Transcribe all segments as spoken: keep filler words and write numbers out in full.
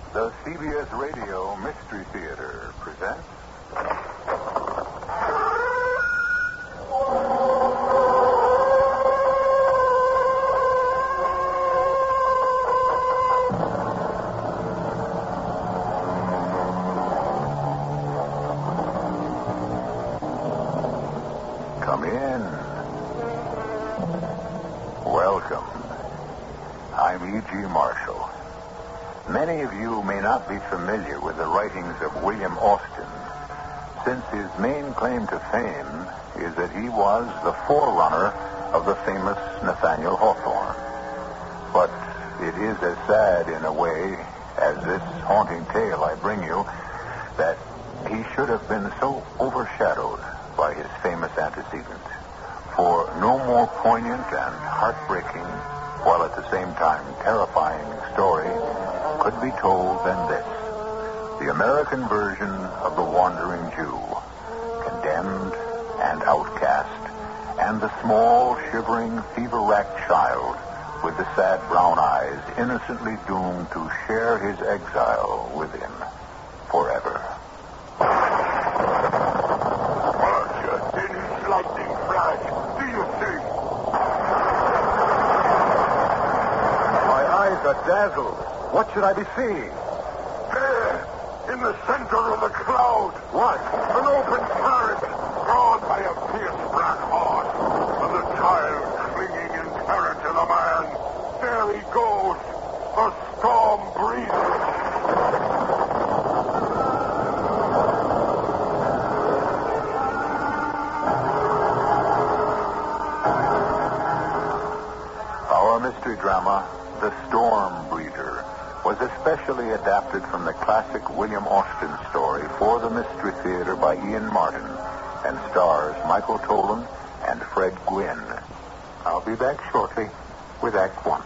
The C B S Radio Mystery Theater presents... Come in. Welcome. I'm E G. Marshall. Many of you may not be familiar with the writings of William Austin, since his main claim to fame is that he was the forerunner of the famous Nathaniel Hawthorne. But it is as sad in a way as this haunting tale I bring you that he should have been so overshadowed by his famous antecedent. For no more poignant and heartbreaking, while at the same time terrifying story could be told than this. The American version of the Wandering Jew, condemned and outcast, and the small, shivering, fever-racked child with the sad brown eyes innocently doomed to share his exile with him forever. Archer, in his lightning flash, do you see? My eyes are dazzled. What should I be seeing? There, in the center of the cloud. What? An open carriage, drawn by a fierce black horse, and the child clinging in terror to the man. There he goes, the storm breather. Our mystery drama, The Storm Breeder, was especially adapted from the classic William Austin story for the Mystery Theater by Ian Martin and stars Michael Tolan and Fred Gwynne. I'll be back shortly with Act One.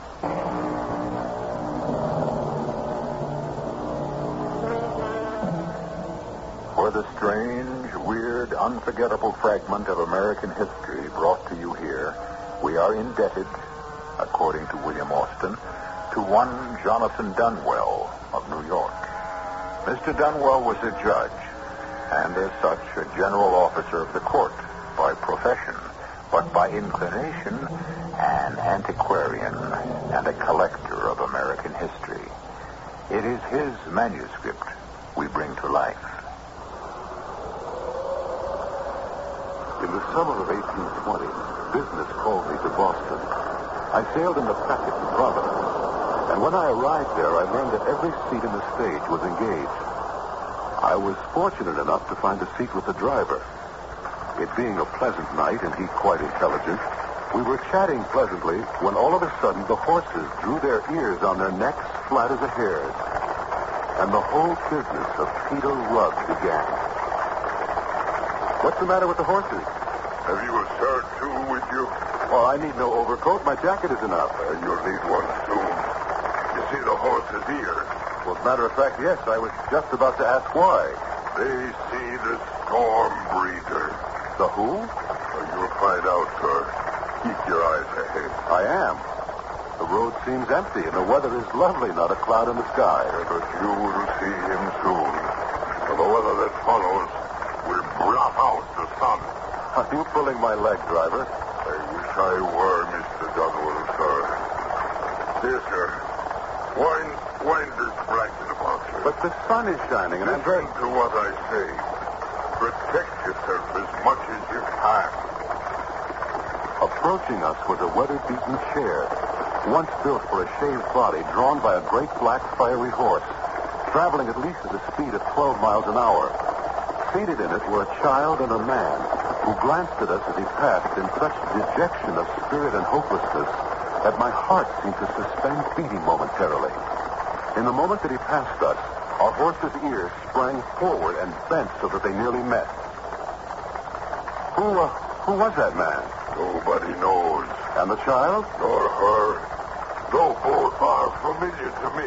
For the strange, weird, unforgettable fragment of American history brought to you here, we are indebted, according to William Austin, to one Jonathan Dunwell of New York. Mister Dunwell was a judge, and as such, a general officer of the court by profession, but by inclination, an antiquarian and a collector of American history. It is his manuscript we bring to life. In the summer of eighteen twenty, business called me to Boston. I sailed in the packet to Providence. And when I arrived there, I learned that every seat in the stage was engaged. I was fortunate enough to find a seat with the driver. It being a pleasant night and he quite intelligent, we were chatting pleasantly when all of a sudden the horses drew their ears on their necks flat as a hare's. And the whole business of Peter Rugg began. What's the matter with the horses? Have you a shirt, too, with you? Oh, I need no overcoat. My jacket is enough. Uh, you'll need one soon. You see the horse's ears? Well, as a matter of fact, yes. I was just about to ask why. They see the storm breeder. The who? Well, you'll find out, sir. Keep your eyes ahead. I am. The road seems empty, and the weather is lovely, not a cloud in the sky. Yeah, but you will see him soon. For the weather that follows will blot out the sun. Are you pulling my leg, driver? I wish I were, Mister Dunwell, sir. Here, sir. Wind, wind this blanket about you. But the sun is shining, and I'm Listen very... to what I say. Protect yourself as much as you can. Approaching us was a weather-beaten chair, once built for a shaved body, drawn by a great black fiery horse, traveling at least at a speed of twelve miles an hour. Seated in it were a child and a man, who glanced at us as he passed in such dejection of spirit and hopelessness that my heart seemed to suspend beating momentarily. In the moment that he passed us, our horse's ears sprang forward and bent so that they nearly met. Who, uh, who was that man? Nobody knows. And the child? Nor her. Though both are familiar to me.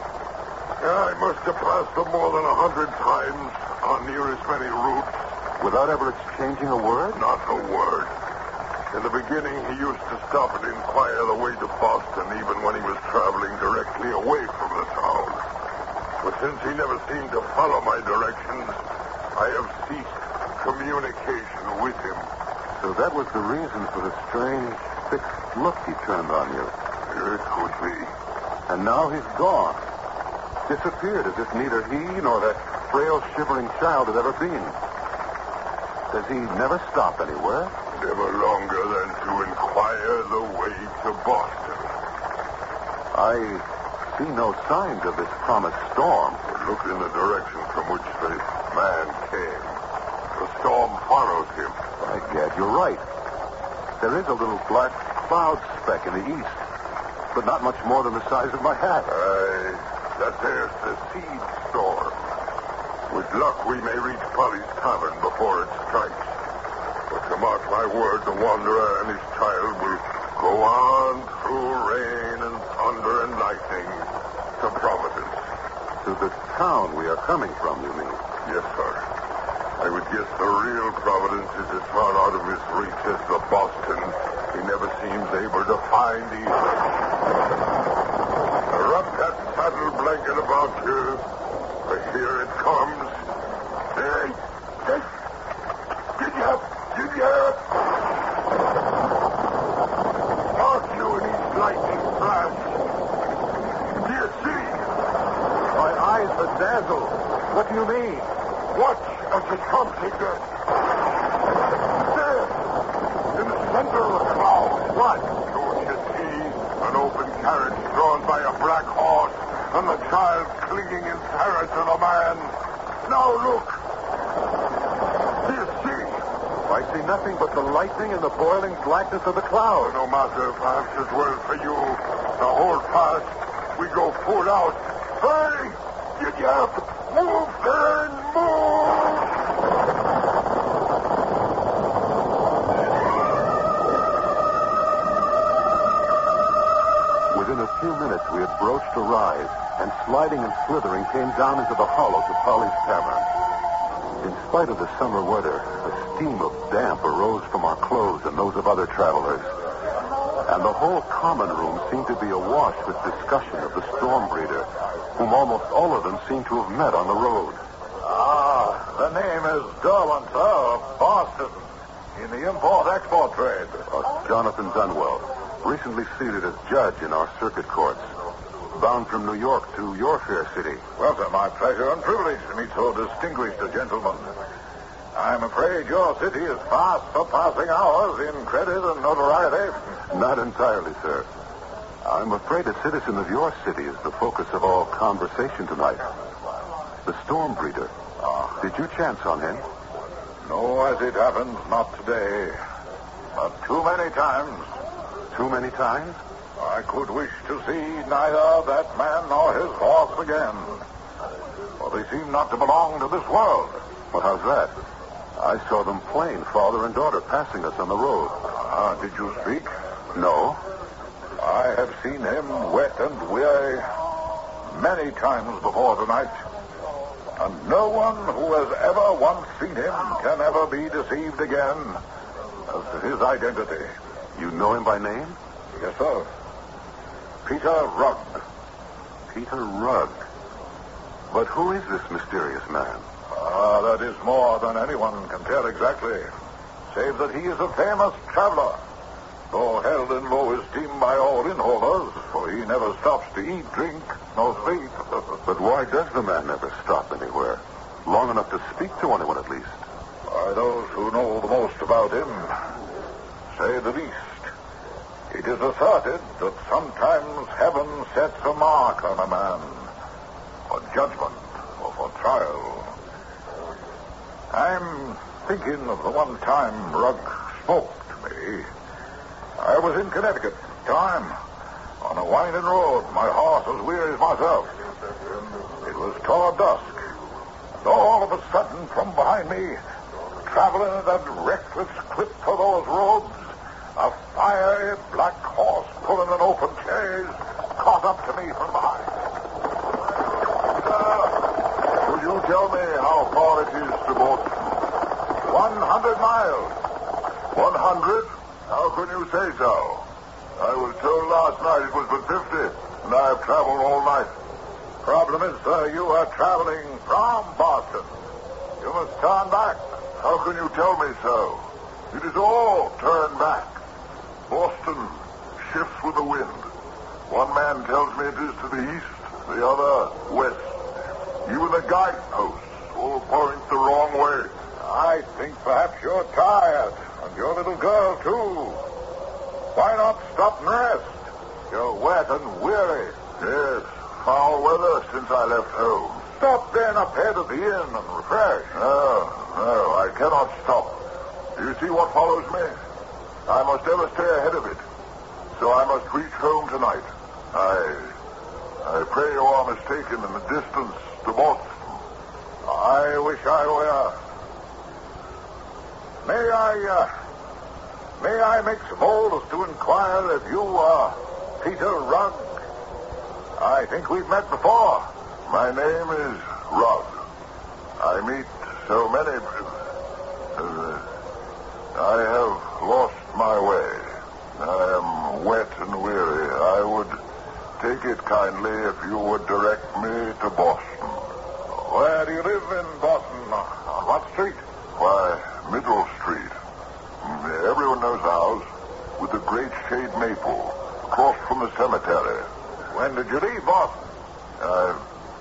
I must have passed them more than a hundred times on near as many routes. Without ever exchanging a word? Not a word. In the beginning, he used to stop and inquire the way to Boston, even when he was traveling directly away from the town. But since he never seemed to follow my directions, I have ceased communication with him. So that was the reason for the strange, fixed look he turned on you. It could be. And now he's gone. Disappeared as if neither he nor that frail, shivering child had ever been. Does he never stop anywhere? Never longer than to inquire the way to Boston. I see no signs of this promised storm. But look in the direction from which the man came. The storm follows him. By gad, you're right. There is a little black cloud speck in the east, but not much more than the size of my hat. Aye, that there's the seed storm. With luck, we may reach Polly's Tavern before it strikes. But to mark my word, the wanderer and his child will go on through rain and thunder and lightning to Providence. To the town we are coming from, you mean? Yes, sir. I would guess the real Providence is as far out of his reach as the Boston he never seems able to find either. Wrap that saddle blanket about you. Here it comes. Hey, hey, did you, did you? Aren't you in his lightning flash? Do you see? My eyes are dazzled. What do you mean? Watch as it comes again. There, in the center of the cloud. What? Don't you see an open carriage drawn by a black horse and the child clinging in terror to the man? Now look. Do you see? I see nothing but the lightning and the boiling blackness of the cloud. No matter, perhaps as well for you. The hold fast. We go full out. Hurry! Get you up! Move, then! Move! Within a few minutes, we had broached a rise, and sliding and slithering came down into the hollow to Polly's Tavern. In spite of the summer weather, a steam of damp arose from our clothes and those of other travelers. And the whole common room seemed to be awash with discussion of the storm breeder, whom almost all of them seemed to have met on the road. Ah, the name is Darwin, sir, of Boston, in the import-export trade. Uh, Jonathan Dunwell, recently seated as judge in our circuit courts, bound from New York to your fair city. Well, sir, my pleasure and privilege to meet so distinguished a gentleman. I'm afraid your city is fast surpassing ours in credit and notoriety. Not entirely, sir. I'm afraid a citizen of your city is the focus of all conversation tonight. The storm breeder. Ah. Did you chance on him? No, as it happens, not today. But too many times. Too many times? I could wish to see neither that man nor his horse again. For they seem not to belong to this world. Well, how's that? I saw them plain, father and daughter, passing us on the road. Ah, did you speak? No. I have seen him wet and weary many times before tonight. And no one who has ever once seen him can ever be deceived again as to his identity. You know him by name? Yes, sir. Peter Rugg. Peter Rugg. But who is this mysterious man? Ah, that is more than anyone can tell exactly, save that he is a famous traveler, though held in low esteem by all innholders, for he never stops to eat, drink, nor sleep. But why does the man never stop anywhere? Long enough to speak to anyone, at least. Why, those who know the most about him say the least. It is asserted that sometimes heaven sets a mark on a man for judgment or for trial. I'm thinking of the one time Rugg spoke to me. I was in Connecticut at the time, on a winding road, my horse as weary as myself. It was toward dusk, and all of a sudden, from behind me, traveling at that reckless clip for those roads, a fiery black horse pulling an open chaise caught up to me from behind. Uh, could you tell me how far it is to Boston? One hundred miles. One hundred? How can you say so? I was told last night it was but fifty, and I have traveled all night. Problem is, sir, you are traveling from Boston. You must turn back. How can you tell me so? It is all turn back. Boston shifts with the wind. One man tells me it is to the east, the other west. Even the guideposts all point the wrong way. I think perhaps you're tired, and your little girl, too. Why not stop and rest? You're wet and weary. Yes, foul weather since I left home. Stop then up ahead of the inn and refresh. No, no, I cannot stop. Do you see what follows me? I must ever stay ahead of it. So I must reach home tonight. I... I pray you are mistaken in the distance to Boston. I wish I were. May I, uh... May I make so bold as to inquire if you are Peter Rugg? I think we've met before. My name is Rugg. I meet so many... Uh, I have lost my way. I am wet and weary. I would take it kindly if you would direct me to Boston. Where do you live in Boston? On what street? Why, Middle Street. Everyone knows the house, with the great shade maple, across from the cemetery. When did you leave Boston? I...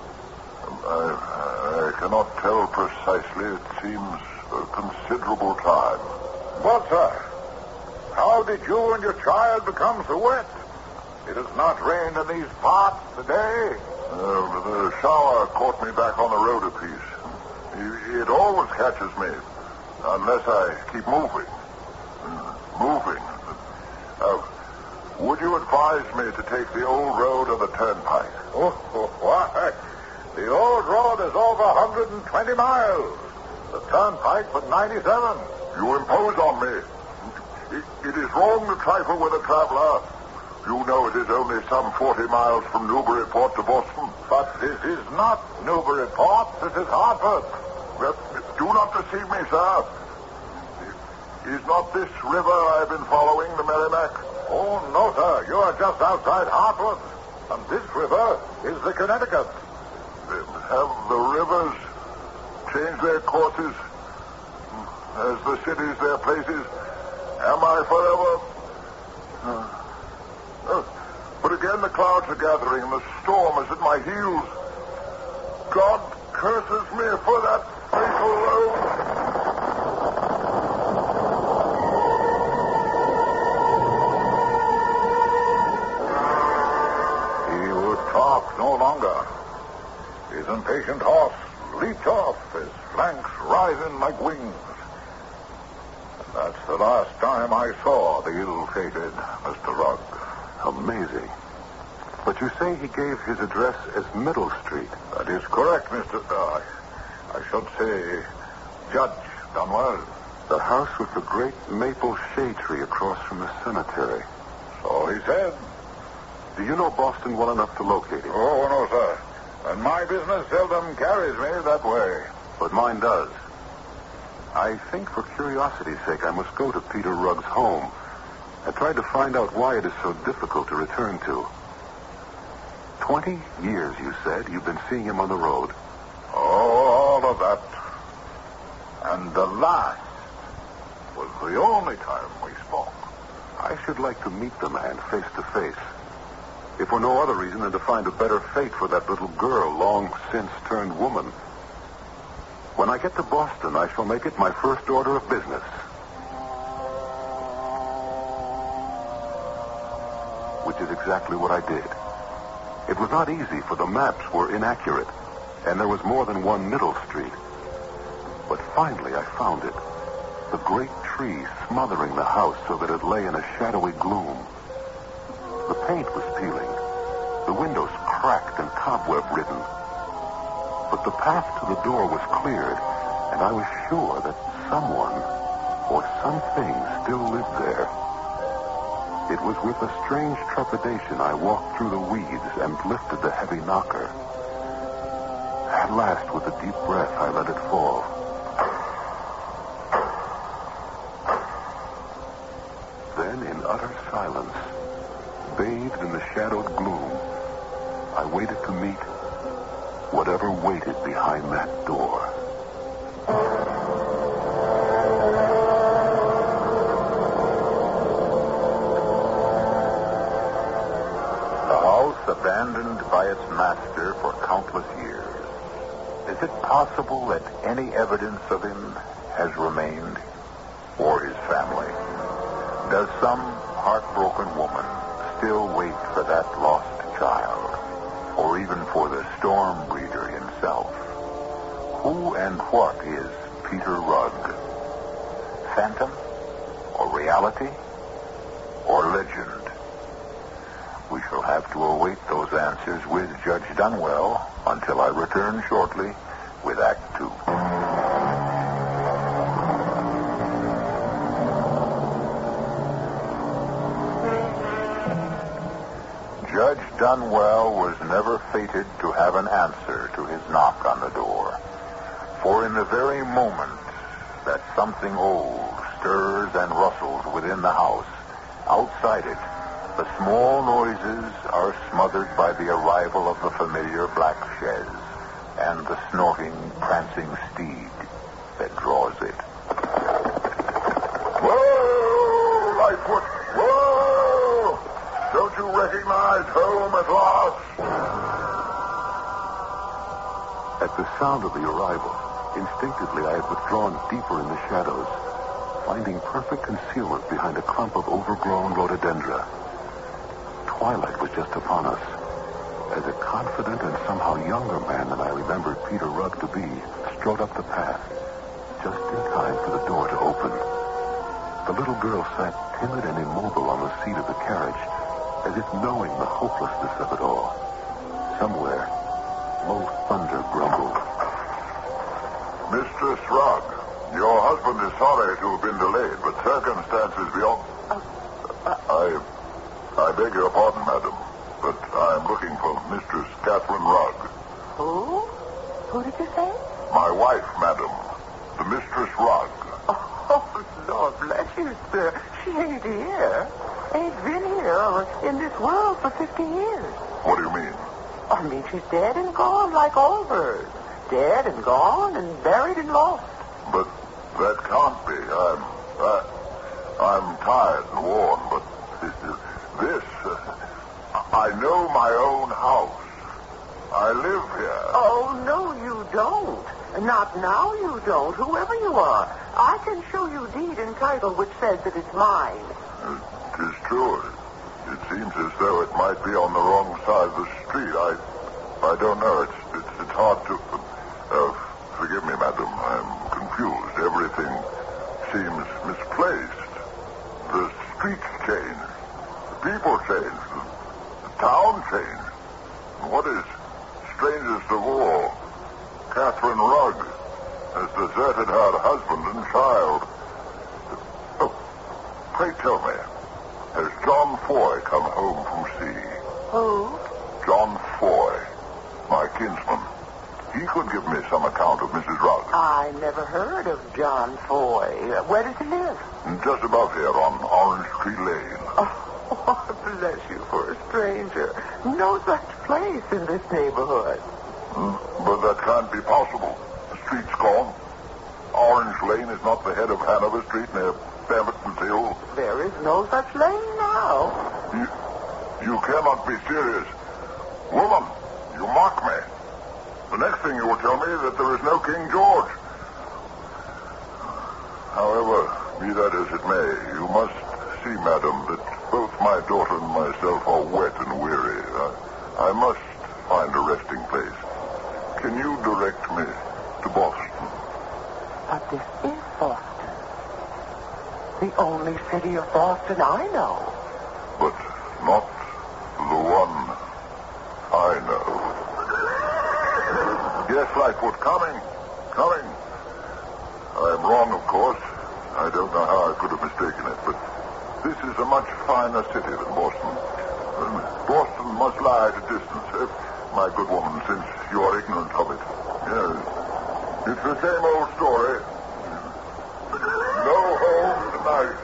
I, I cannot tell precisely. It seems a considerable time. What, sir? How did you and your child become so wet? It has not rained in these parts today. Uh, the shower caught me back on the road a piece. It, it always catches me, unless I keep moving. Moving. Uh, would you advise me to take the old road or the turnpike? Oh, why? The old road is over one hundred twenty miles. The turnpike but ninety-seven. You impose on me. It, it is wrong to trifle with a traveler. You know it is only some forty miles from Newburyport to Boston. But this is not Newburyport. This is Hartford. Well, do not deceive me, sir. Is not this river I've been following the Merrimack? Oh, no, sir. You are just outside Hartford. And this river is the Connecticut. Have the rivers changed their courses as the cities their places? Am I forever? Uh, uh, but again the clouds are gathering and the storm is at my heels. God curses me for that fatal road. No longer. His impatient horse leaped off, his flanks rising like wings. That's the last time I saw the ill-fated Mister Rugg. Amazing. But you say he gave his address as Middle Street. That is correct, Mister Uh, I should say Judge Dunwell. The house with the great maple shade tree across from the cemetery. So he said. Do you know Boston well enough to locate him? Oh, no, sir. And my business seldom carries me that way. But mine does. I think for curiosity's sake I must go to Peter Rugg's home and try to find out why it is so difficult to return to. Twenty years, you said, you've been seeing him on the road. Oh, all of that. And the last was the only time we spoke. I should like to meet the man face to face. If for no other reason than to find a better fate for that little girl long since turned woman. When I get to Boston, I shall make it my first order of business. Which is exactly what I did. It was not easy, for the maps were inaccurate, and there was more than one Middle Street. But finally I found it. The great tree smothering the house so that it lay in a shadowy gloom. The paint was peeling, the windows cracked and cobweb-ridden. But the path to the door was cleared, and I was sure that someone or something still lived there. It was with a strange trepidation I walked through the weeds and lifted the heavy knocker. At last, with a deep breath, I let it fall. Then, in utter silence, bathed in the shadowed gloom, I waited to meet whatever waited behind that door. The house abandoned by its master for countless years. Is it possible that any evidence of him has remained, or his family? Does some heartbroken woman still wait for that lost child, or even for the storm breeder himself? Who and what is Peter Rugg? Phantom, or reality, or legend? We shall have to await those answers with Judge Dunwell until I return shortly with Act Two. Judge Dunwell was never fated to have an answer to his knock on the door. For in the very moment that something old stirs and rustles within the house, outside it, the small noises are smothered by the arrival of the familiar black chaise and the snorting, prancing steed that draws it. Whoa, Lightfoot! Whoa! Don't you recognize home at last? At the sound of the arrival, instinctively I had withdrawn deeper in the shadows, finding perfect concealment behind a clump of overgrown rhododendra. Twilight was just upon us, as a confident and somehow younger man than I remembered Peter Rugg to be strode up the path, just in time for the door to open. The little girl sat timid and immobile on the seat of the carriage, as if knowing the hopelessness of it all. Somewhere, low thunder grumbled. Mistress Rugg, your husband is sorry to have been delayed, but circumstances beyond... Uh, uh, I... I beg your pardon, madam, but I am looking for Mistress Catherine Rugg. Who? Who did you say? My wife, madam, the Mistress Rugg. Oh, Lord bless you, sir. She ain't here. Ain't been here in this world for fifty years. What do you mean? I mean, she's dead and gone like all birds. Dead and gone and buried and lost. But that can't be. I'm... I, I'm tired and worn, but this... Uh, I know my own house. I live here. Oh, no, you don't. Not now you don't, whoever you are. I can show you deed and title which says that it's mine. It is true. It seems as though it might be on the wrong side of the street. I I don't know. It's it's, it's hard to... Uh, forgive me, madam. I'm confused. Everything seems misplaced. The streets changed. The people changed. The, the town changed. And what is strangest of all, Catherine Rugg has deserted her husband and child. Oh, pray tell me, has John Foy come home from sea? Who? John Foy, my kinsman. He could give me some account of Missus Rugg. I never heard of John Foy. Where does he live? Just above here on Orange Tree Lane. Oh, bless you for a stranger. No such place in this neighborhood. Hmm? But that can't be possible. The street's gone. Orange Lane is not the head of Hanover Street near Pemberton's Hill. There is no such lane now. You, you cannot be serious. Woman, you mock me. The next thing you will tell me is that there is no King George. However, be that as it may, you must see, madam, that both my daughter and myself are wet and weary. I, I must find a resting place. Can you direct me to Boston? But this is Boston. The only city of Boston I know. But not the one I know. Yes, Lightfoot, coming. Coming. I am wrong, of course. I don't know how I could have mistaken it, but this is a much finer city than Boston. And Boston must lie at a distance, eh, my good woman, since you are ignorant of it. Yes. It's the same old story. No home tonight.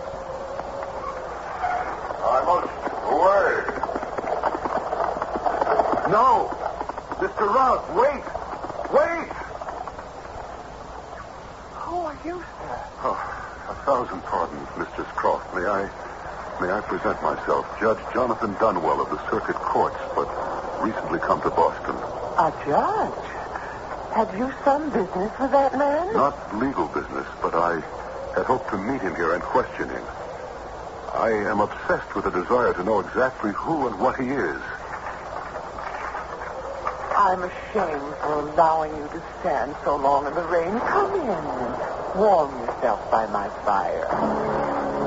I must away. No. Mister Rugg, wait. Wait! Who are you, sir? Oh, a thousand pardons, Mistress Croft. May I... May I present myself? Judge Jonathan Dunwell of the Circuit Courts, but recently come to Boston. A judge? Have you some business with that man? Not legal business, but I had hoped to meet him here and question him. I am obsessed with a desire to know exactly who and what he is. I'm ashamed for allowing you to stand so long in the rain. Come in and warm yourself by my fire.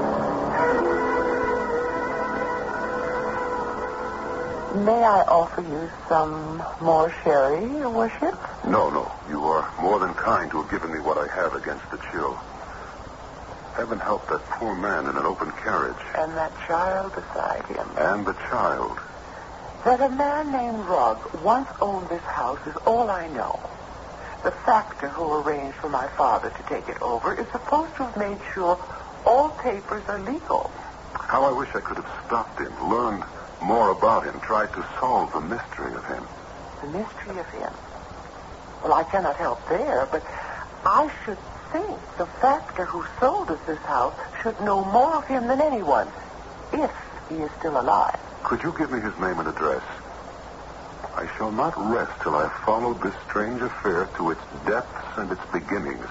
May I offer you some more sherry, Your Worship? No, no. You are more than kind to have given me what I have against the chill. Heaven help that poor man in an open carriage. And that child beside him. And the child. That a man named Rugg once owned this house is all I know. The factor who arranged for my father to take it over is supposed to have made sure all papers are legal. How I wish I could have stopped him, learned more about him, tried to solve the mystery of him. The mystery of him? Well, I cannot help there, but I should think the factor who sold us this house should know more of him than anyone, if he is still alive. Could you give me his name and address? I shall not rest till I have followed this strange affair to its depths and its beginnings.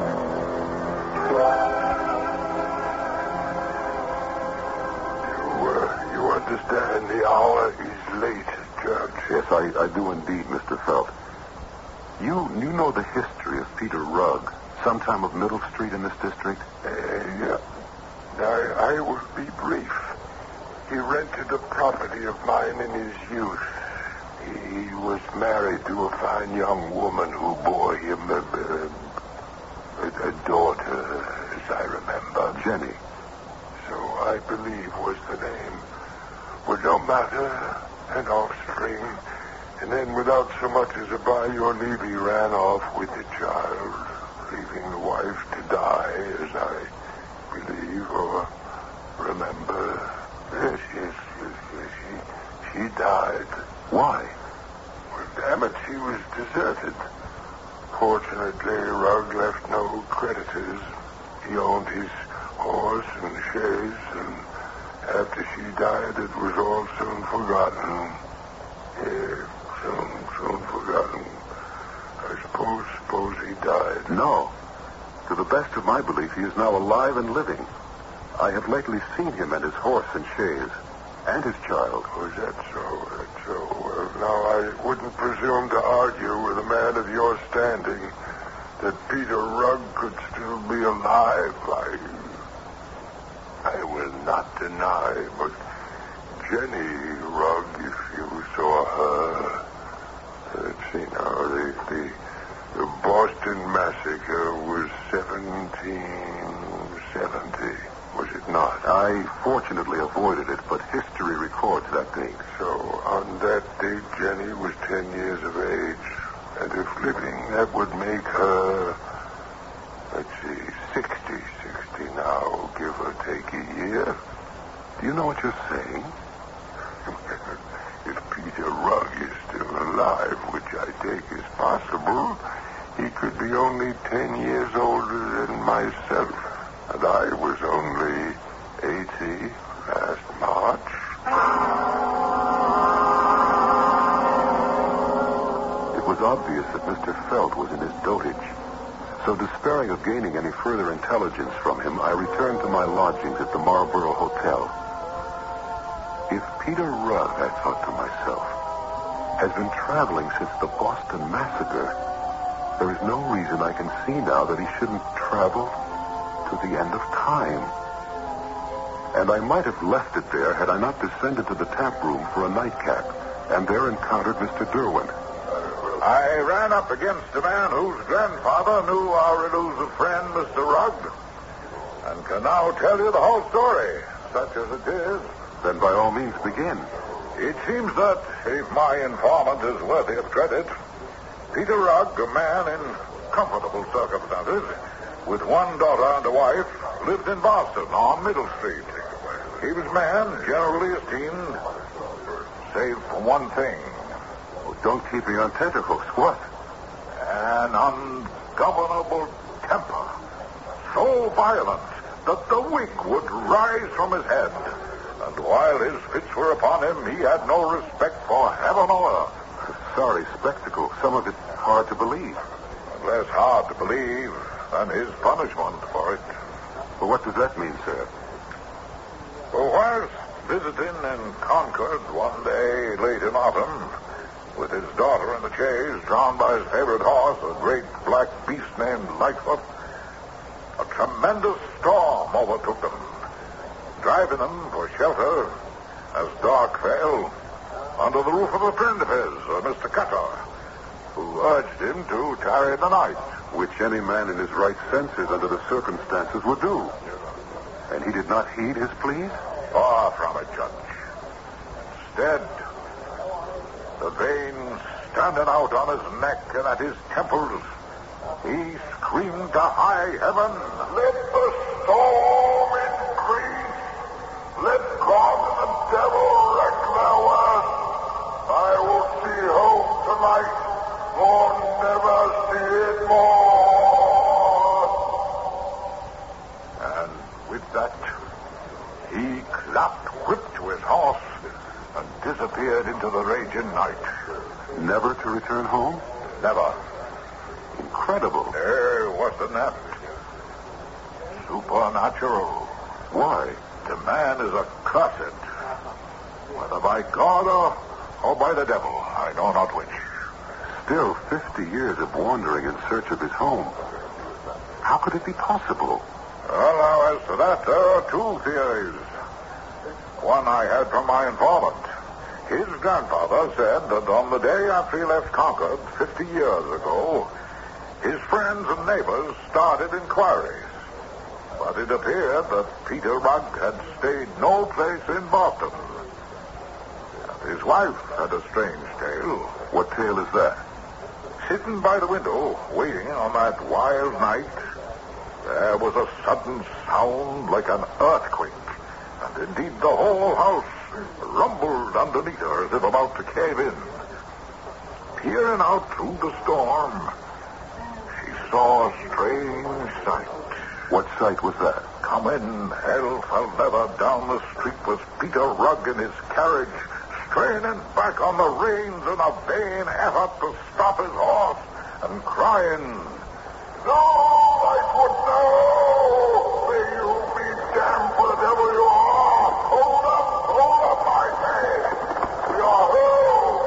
Understand the hour is late, Judge. Yes, I, I do indeed, Mister Felt. You you know the history of Peter Rugg, sometime of Middle Street in this district? Uh, yeah. I, I will be brief. He rented a property of mine in his youth. He was married to a fine young woman who bore him a, a, a daughter, as I remember. Jenny. So I believe was the name. Well, no matter, an offspring. And then without so much as a by your leave, he ran off with the child, leaving the wife to die, as I believe or remember. Yes, yes, yes, yes. She, she died. Why? Well, damn it, she was deserted. Fortunately, Rugg left no creditors. He owned his horse and chaise, and after she died, it was all soon forgotten. Yeah, soon, soon forgotten. I suppose, suppose he died. No. To the best of my belief, he is now alive and living. I have lately seen him and his horse and chaise, and his child. Oh, is that so? That's so. Well, now, I wouldn't presume to argue with a man of your standing that Peter Rugg could still be alive. I... I will not deny, but Jenny Rugg, if you saw her, let's see now, the, the, the Boston Massacre was seventeen seventy, was it not? I fortunately avoided it, but history records that date. So on that date, Jenny was ten years of age, and if living, that would make her, let's see, sixty. Now, give or take a year. Do you know what you're saying? If Peter Rugg is still alive, which I take as possible, he could be only ten years older than myself. And I was only eighty last March. It was obvious that Mister Felt was in his dotage. So despairing of gaining any further intelligence from him, I returned to my lodgings at the Marlborough Hotel. If Peter Rugg, I thought to myself, has been traveling since the Boston Massacre, there is no reason I can see now that he shouldn't travel to the end of time. And I might have left it there had I not descended to the tap room for a nightcap, and there encountered Mister Derwent. I ran up against a man whose grandfather knew our elusive friend, Mister Rugg, and can now tell you the whole story, such as it is. Then by all means begin. It seems that, if my informant is worthy of credit, Peter Rugg, a man in comfortable circumstances, with one daughter and a wife, lived in Boston on Middle Street. He was a man generally esteemed, save for one thing. Don't keep me on tenterhooks. What? An ungovernable temper, so violent that the wig would rise from his head. And while his fits were upon him, he had no respect for heaven or earth. Sorry spectacle. Some of it hard to believe. Less hard to believe than his punishment for it. Well, what does that mean, sir? Well, whilst visiting in Concord one day late in autumn, with his daughter in the chaise, drawn by his favorite horse, a great black beast named Lightfoot, a tremendous storm overtook them, driving them for shelter as dark fell under the roof of a friend of his, uh, Mister Cutter, who urged him to tarry the night. Which any man in his right senses under the circumstances would do. And he did not heed his pleas? Far from it, Judge. Instead, the veins standing out on his neck and at his temples, he screamed to high heaven, "Let the storm increase! Let God and the devil wreak their worst! I will see home tonight, or never see it more!" And with that, he clapped whip to his horse and disappeared into the raging night. Never to return home? Never. Incredible. There wasn't that. Supernatural. Why? The man is accursed. Whether by God or, or by the devil, I know not which. Still fifty years of wandering in search of his home. How could it be possible? Well, now, as to that, there are two theories. One I had from my informant. His grandfather said that on the day after he left Concord, fifty years ago, his friends and neighbors started inquiries. But it appeared that Peter Rugg had stayed no place in Boston. And his wife had a strange tale. What tale is that? Sitting by the window, waiting on that wild night, there was a sudden sound like an earthquake. And indeed the whole house rumbled underneath her as if about to cave in. Peering out through the storm, she saw a strange sight. What sight was that? Coming hell for leather down the street was Peter Rugg in his carriage, straining back on the reins in a vain effort to stop his horse, and crying, "No, Lightfoot, no! May you be damned for the devil you are! Hold up, hold up, I say! We are home!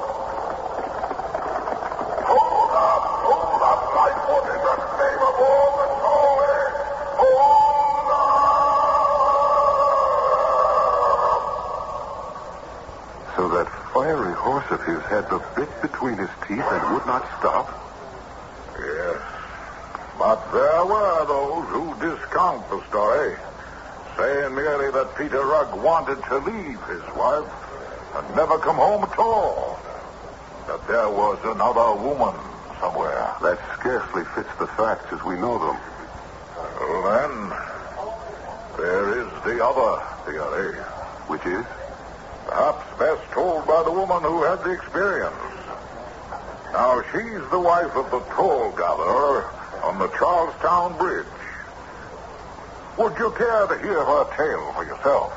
Hold up, hold up, Lightfoot, in the name of all that's holy! Hold up!" So that fiery horse of his had the bit between his teeth and would not stop? Yes. But there were those who discount the story, saying merely that Peter Rugg wanted to leave his wife and never come home at all. That there was another woman somewhere. That scarcely fits the facts as we know them. Well, then, there is the other theory. Which is? Perhaps best told by the woman who had the experience. Now, she's the wife of the toll gatherer on the Charlestown Bridge. Would you care to hear her tale for yourself?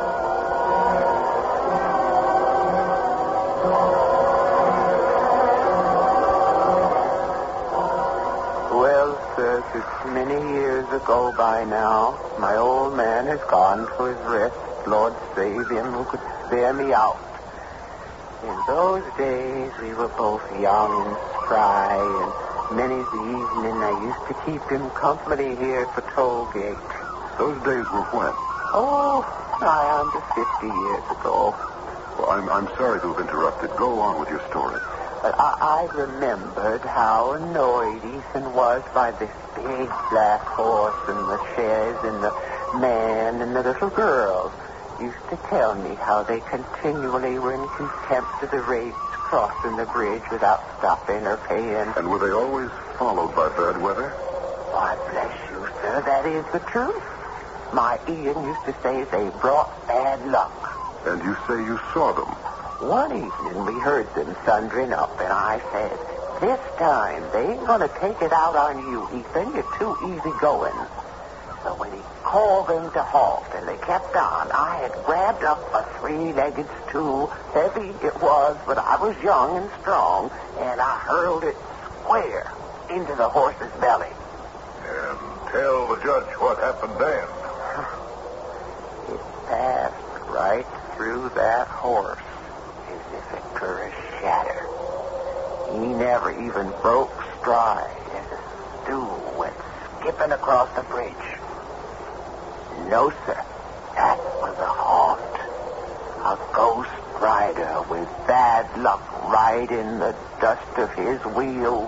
Well, sir, it's many years ago by now. My old man has gone to his rest. Lord save him who could spare me out. In those days, we were both young and spry, and many's the evening I used to keep him company here at the toll gate. Those days were when? Oh, nigh on to fifty years ago. Well, I'm, I'm sorry to have interrupted. Go on with your story. But I, I remembered how annoyed Ethan was by this big black horse and the chaise and the man and the little girl. Used to tell me how they continually were in contempt of the rates crossing the bridge without stopping or paying. And were they always followed by bad weather? Why, bless you, sir, that is the truth. My Ian used to say they brought bad luck. And you say you saw them? One evening we heard them thundering up, and I said, this time, they ain't gonna take it out on you, Ethan. You're too easy going. So when he called them to halt and they kept on, I had grabbed up a three-legged stool. Heavy it was, but I was young and strong, and I hurled it square into the horse's belly. And tell the judge what happened then. It passed right through that horse as if it were a shatter. He never even broke stride as the stool went skipping across the bridge. No, sir. That was a haunt. A ghost rider with bad luck right in the dust of his wheels.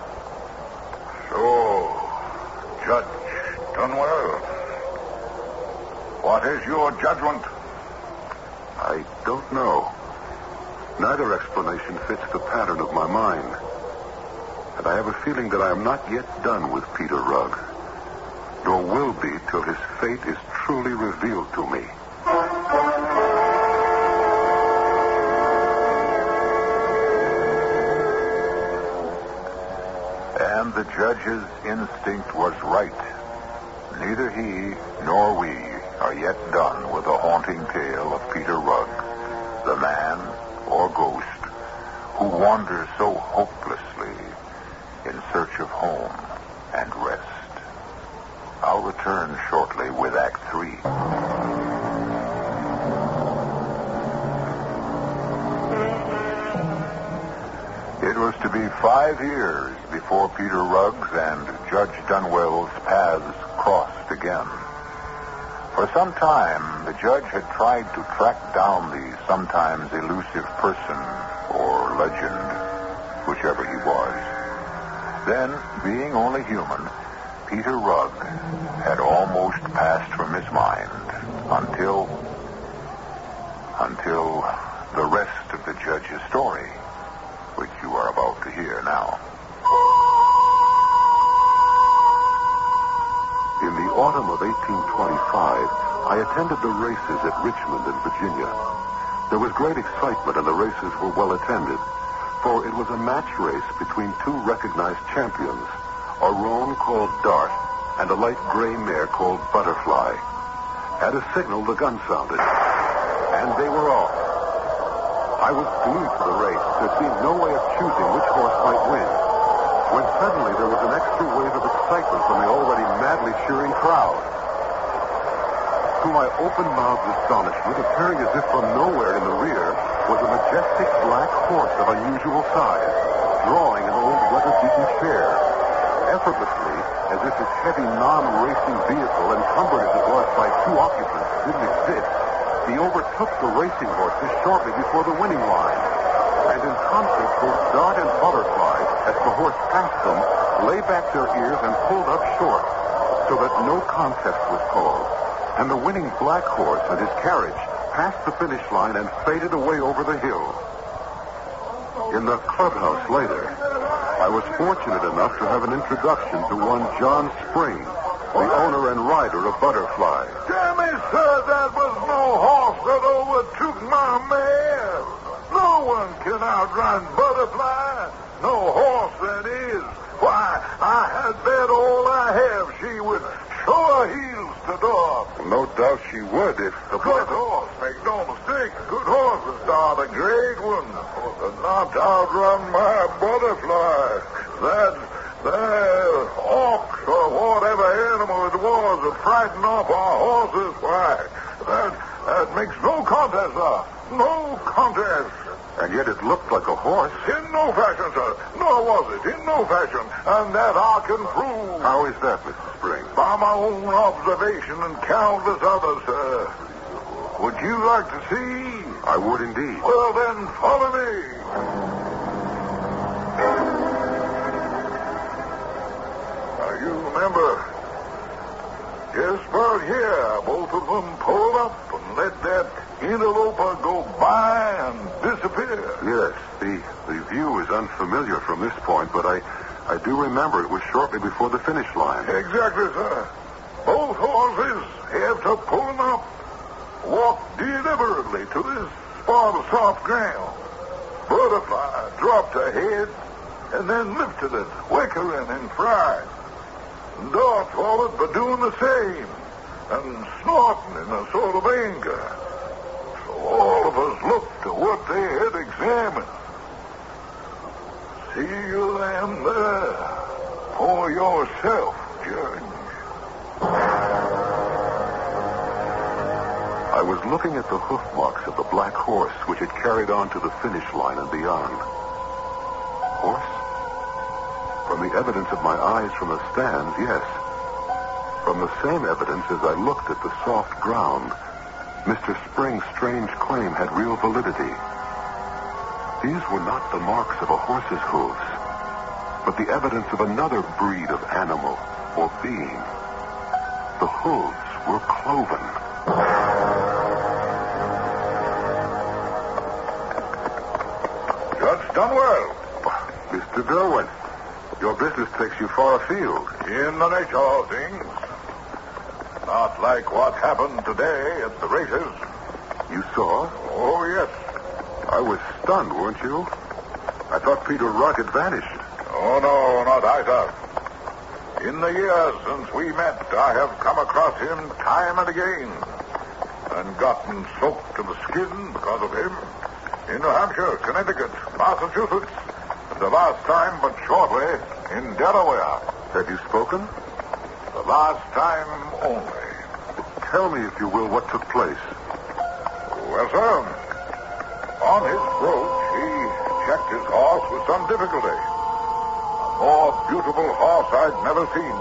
So, Judge Dunwell, what is your judgment? I don't know. Neither explanation fits the pattern of my mind. And I have a feeling that I am not yet done with Peter Rugg, nor will be till his fate is truly revealed to me. And the judge's instinct was right. Neither he nor we are yet done with the haunting tale of Peter Rugg, the man or ghost who wanders so hopelessly in search of home and rest. I'll return shortly with Act Three. It was to be five years before Peter Rugg's and Judge Dunwell's paths crossed again. For some time, the judge had tried to track down the sometimes elusive person or legend, whichever he was. Then, being only human, Peter Rugg had almost passed from his mind until, until the rest of the judge's story, which you are about to hear now. In the autumn of eighteen twenty-five, I attended the races at Richmond in Virginia. There was great excitement, and the races were well attended, for it was a match race between two recognized champions, a roan called Dart and a light gray mare called Butterfly. At a signal, the gun sounded, and they were off. I was glued to the race. There seemed no way of choosing which horse might win, when suddenly there was an extra wave of excitement from the already madly cheering crowd. To my open-mouthed astonishment, appearing as if from nowhere in the rear, was a majestic black horse of unusual size, drawing an old weather-beaten chair. Effortlessly, as if his heavy non-racing vehicle, encumbered as it was by two occupants, didn't exist, he overtook the racing horses shortly before the winning line. And in concert, both Dart and Butterfly, as the horse passed them, lay back their ears and pulled up short, so that no contest was called. And the winning black horse and his carriage passed the finish line and faded away over the hill. In the clubhouse later, I was fortunate enough to have an introduction to one John Spring, the owner and rider of Butterfly. Damn it, sir, that was no horse that overtook my mare. No one can outrun Butterfly. No horse, that is. Why, I had bet all I have she would show her heels to Dart. No doubt she would if the... Good horse, make no mistake. Good horse, Dart, a great one. But not outrun my Butterfly. That, that ox or whatever animal it was that frightened off our horses, why, that, that makes no contest, sir. No contest. And yet it looked like a horse. In no fashion, sir. Nor was it. In no fashion. And that I can prove. How is that, Mister Spring? By my own observation and countless others, sir. Would you like to see? I would indeed. Well, then, follow me. Now, you remember, just about here, both of them pulled up and let that interloper go by and disappear. Yes, the, the view is unfamiliar from this point, but I, I do remember it was shortly before the finish line. Exactly, sir. Both horses, after pulling up, walked deliberately to this spot of soft ground. Butterfly dropped her head, and then lifted it, wickering and frying. And Dot followed by doing the same, and snorting in a sort of anger. So all of us looked at what they had examined. See you them there for yourself, Judge. I was looking at the hoof marks of the black horse which had carried on to the finish line and beyond. Horse? From the evidence of my eyes from the stands, yes. From the same evidence as I looked at the soft ground, Mister Spring's strange claim had real validity. These were not the marks of a horse's hooves, but the evidence of another breed of animal or being. The hooves were cloven. Judge Dunwell. Mister Derwin, your business takes you far afield. In the nature of things. Not like what happened today at the races. You saw? Oh, yes. I was stunned, weren't you? I thought Peter Rugg had vanished. Oh, no, not either. In the years since we met, I have come across him time and again and gotten soaked to the skin because of him. In New Hampshire, Connecticut, Massachusetts, and the last time, but shortly, in Delaware. Have you spoken? The last time only. Tell me, if you will, what took place. Well, sir, on his approach, he checked his horse with some difficulty. A more beautiful horse I'd never seen.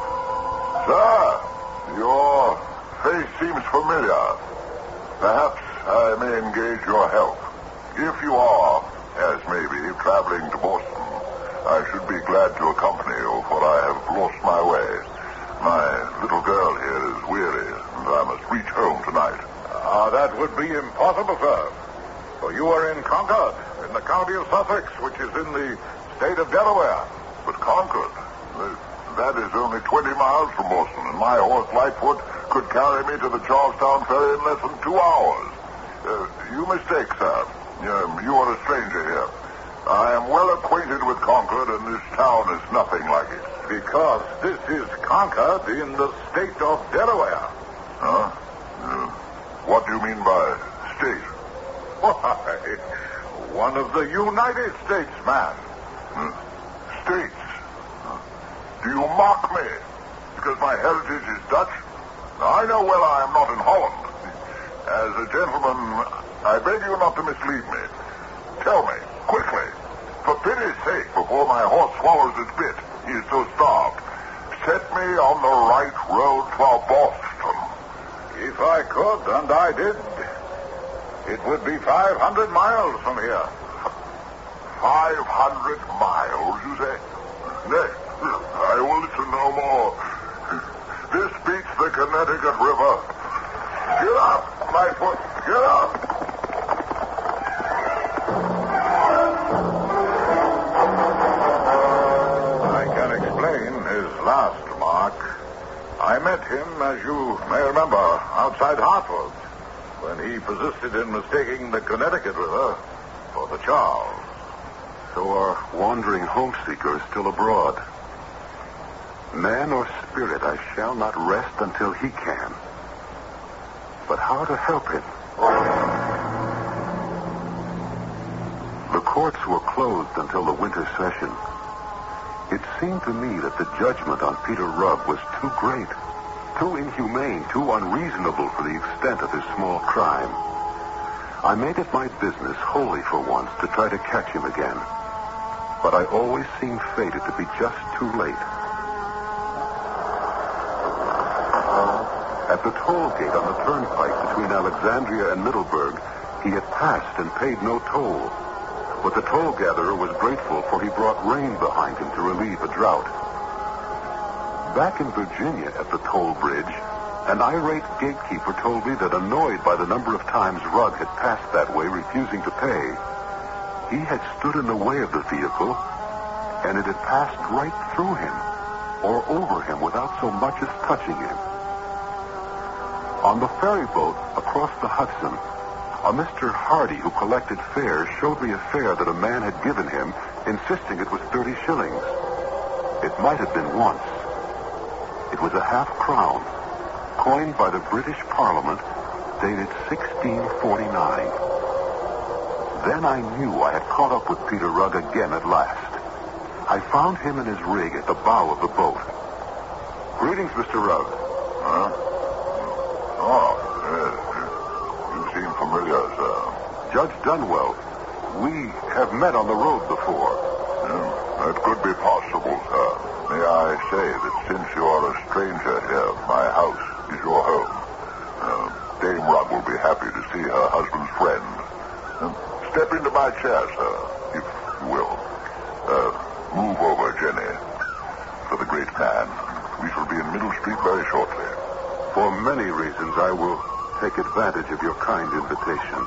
Sir, your face seems familiar. Perhaps I may engage your help. If you are, as maybe, traveling to Boston, I should be glad to accompany you, for I have lost my way. My little girl here is weary, and I must reach home tonight. Ah, that would be impossible, sir. For you are in Concord, in the county of Sussex, which is in the state of Delaware. But Concord, that is only twenty miles from Boston, and my horse Lightfoot could carry me to the Charlestown ferry in less than two hours. Uh, you mistake, sir. Um, you are a stranger here. I am well acquainted with Concord, and this town is nothing like it. Because this is Concord in the state of Delaware. Huh? Uh, what do you mean by state? Why, one of the United States, man. Uh, states? Uh, do you mock me? Because my heritage is Dutch? I know well I am not in Holland. As a gentleman, I beg you not to mislead me. Tell me, quickly, for pity's sake, before my horse swallows its bit, he is so starved, set me on the right road for Boston. If I could, and I did, it would be five hundred miles from here. Five hundred miles, you say? Nay, I will listen no more. This beats the Connecticut River. Get up, Lightfoot, get up! I can explain his last remark. I met him, as you may remember, outside Hartford, when he persisted in mistaking the Connecticut River for the Charles. So our wandering homeseeker is still abroad. Man or spirit, I shall not rest until he can. But how to help him? The courts were closed until the winter session. It seemed to me that the judgment on Peter Rugg was too great, too inhumane, too unreasonable for the extent of his small crime. I made it my business wholly for once to try to catch him again. But I always seemed fated to be just too late. At the toll gate on the turnpike between Alexandria and Middleburg, he had passed and paid no toll. But the toll gatherer was grateful, for he brought rain behind him to relieve a drought. Back in Virginia at the toll bridge, an irate gatekeeper told me that, annoyed by the number of times Rugg had passed that way refusing to pay, he had stood in the way of the vehicle, and it had passed right through him or over him without so much as touching him. On the ferry boat across the Hudson, a Mister Hardy who collected fares showed me a fare that a man had given him insisting it was thirty shillings. It might have been once. It was a half crown, coined by the British Parliament, dated sixteen forty-nine. Then I knew I had caught up with Peter Rugg again at last. I found him in his rig at the bow of the boat. Greetings, Mister Rugg. Huh? Oh, yes. You seem familiar, sir. Judge Dunwell. We have met on the road before. Yeah, that could be possible, sir. May I say that since you are a stranger here, my house is your home. Uh, Dame Rugg will be happy to see her husband's friend. Uh, step into my chair, sir, if you will. Uh, move over, Jenny. For the great man. We shall be in Middle Street very shortly. For many reasons, I will take advantage of your kind invitation.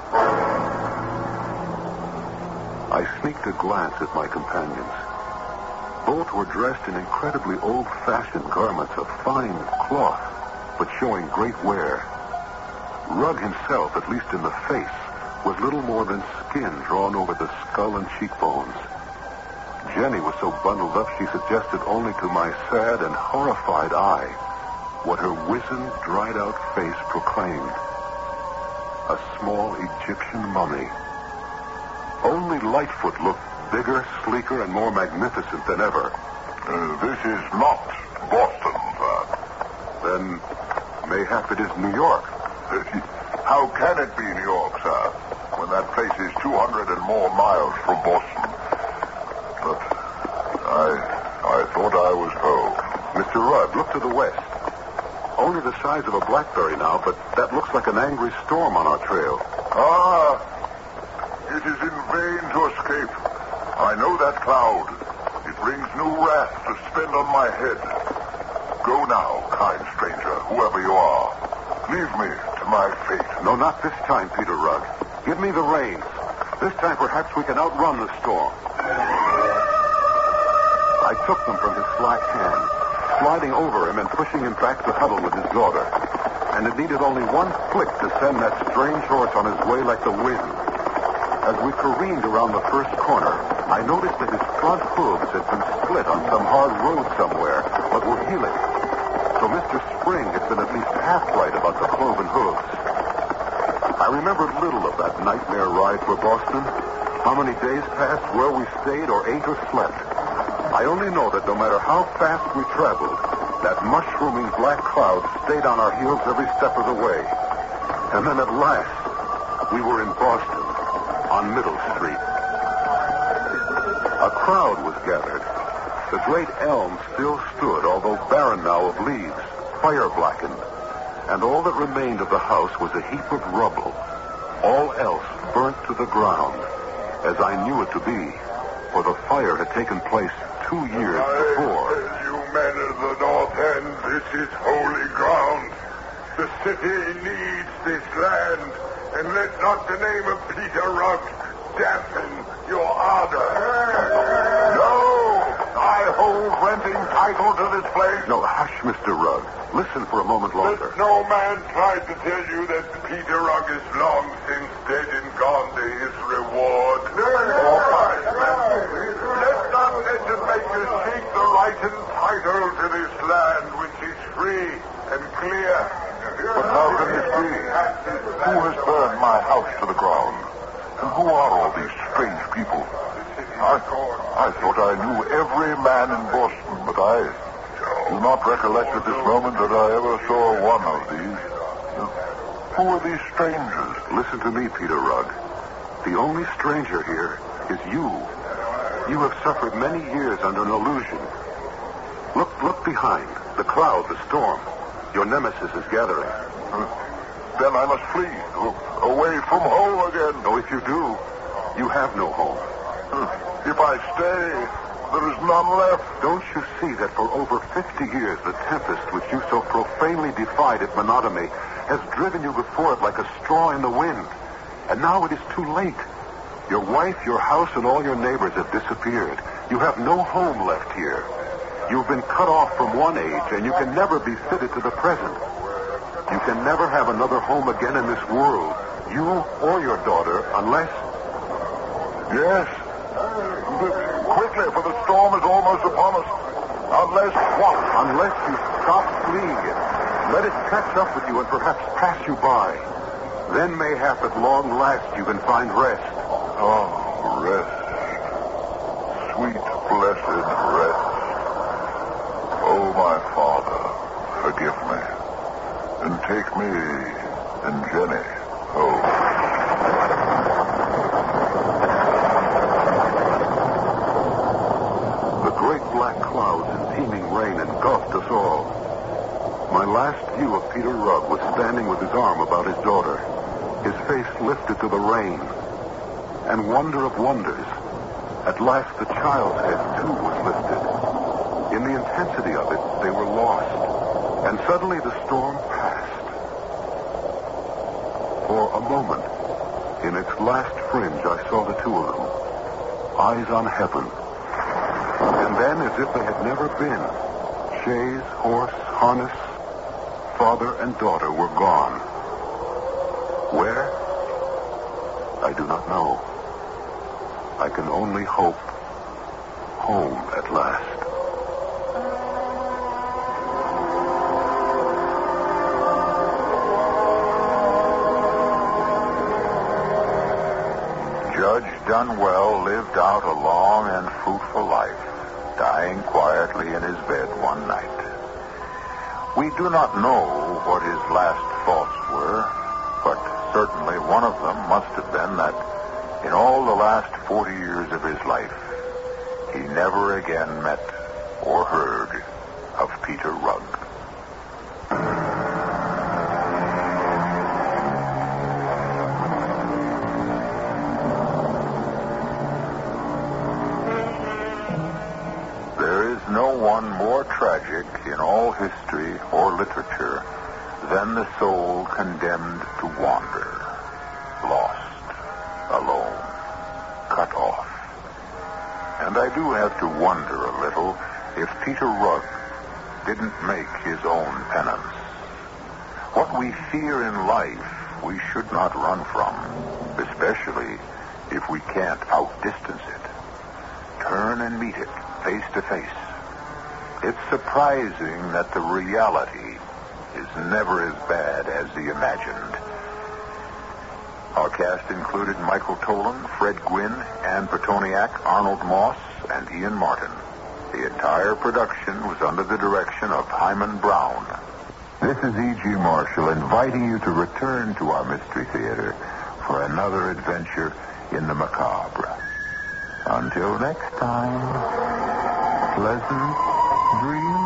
I sneaked a glance at my companions. Both were dressed in incredibly old-fashioned garments of fine cloth, but showing great wear. Rugg himself, at least in the face, was little more than skin drawn over the skull and cheekbones. Jenny was so bundled up she suggested only to my sad and horrified eye what her wizened, dried-out face proclaimed. A small Egyptian mummy. Only Lightfoot looked bigger, sleeker, and more magnificent than ever. Uh, this is not Boston, sir. Then mayhap it is New York. Uh, how can it be New York, sir, when that place is two hundred and more miles from Boston? But I, I thought I was home. Mister Rudd, look to the west. Only the size of a blackberry now, but that looks like an angry storm on our trail. Ah, it is in vain to escape. I know that cloud. It brings new wrath to spend on my head. Go now, kind stranger, whoever you are. Leave me to my fate. No, not this time, Peter Rugg. Give me the reins. This time perhaps we can outrun the storm. I took them from his slack hand, sliding over him and pushing him back to huddle with his daughter. And it needed only one flick to send that strange horse on his way like the wind. As we careened around the first corner, I noticed that his front hooves had been split on some hard road somewhere, but were healing. So Mister Spring had been at least half right about the cloven hooves. I remembered little of that nightmare ride for Boston, how many days passed, where we stayed or ate or slept. I only know that no matter how fast we traveled, that mushrooming black cloud stayed on our heels every step of the way. And then at last, we were in Boston, on Middle Street. A crowd was gathered. The great elm still stood, although barren now of leaves, fire-blackened. And all that remained of the house was a heap of rubble. All else burnt to the ground, as I knew it to be, for the fire had taken place two years before. You men of the North End, this is holy ground. The city needs this land, and let not the name of Peter Rugg dampen your ardor. No! I hold renting title to this place. No, hush, Mister Rugg. Listen for a moment longer. Let no man try to tell you that Peter Rugg is long since dead and gone to his reward. All right, let not legislators seek the right and title to this land, which is free and clear. But how can this be? Who has burned my house to the ground? And who are all these strange people? I, I thought I knew every man in Boston, but I do not recollect at this moment that I ever saw one of these. Who are these strangers? Listen to me, Peter Rugg. The only stranger here is you. You have suffered many years under an illusion. Look, look behind. The cloud, the storm. Your nemesis is gathering. Uh, then I must flee, uh, away from home again. Oh, if you do, you have no home. Uh, if I stay, there is none left. Don't you see that for over fifty years, the tempest which you so profanely defied at Monotamy has driven you before it like a straw in the wind? And now it is too late. Your wife, your house, and all your neighbors have disappeared. You have no home left here. You've been cut off from one age, and you can never be fitted to the present. You can never have another home again in this world, you or your daughter, unless... Yes, Quickly, for the storm is almost upon us. Unless what? Unless you stop fleeing it. Let it catch up with you and perhaps pass you by. Then mayhap at long last you can find rest. Oh, rest. Sweet, blessed rest. Oh, my Father, forgive me. And take me and Jenny home. The great black clouds and teeming rain engulfed us all. My last view of Peter Rugg was standing with his arm about his daughter, his face lifted to the rain. And wonder of wonders, at last the child's head, too, was lifted. In the intensity of it, they were lost. And suddenly the storm passed. For a moment, in its last fringe, I saw the two of them, eyes on heaven. And then, as if they had never been, chaise, horse, harness, father and daughter were gone. Where? I do not know. I can only hope home at last. Judge Dunwell lived out a long and fruitful life, dying quietly in his bed one night. We do not know what his last thoughts were, but certainly one of them must have been that in all the last forty years of his life, he never again met or heard of Peter Rugg. There is no one more tragic in all history or literature than the soul condemned to wander, lost, alone, cut off. And I do have to wonder a little if Peter Rugg didn't make his own penance. What we fear in life, we should not run from, especially if we can't outdistance it. Turn and meet it face to face. It's surprising that the reality is never as bad as the imagined. Our cast included Michael Tolan, Fred Gwynn, Ann Petoniak, Arnold Moss, and Ian Martin. The entire production was under the direction of Hyman Brown. This is E G. Marshall inviting you to return to our Mystery Theater for another adventure in the macabre. Until next time, pleasant dreams.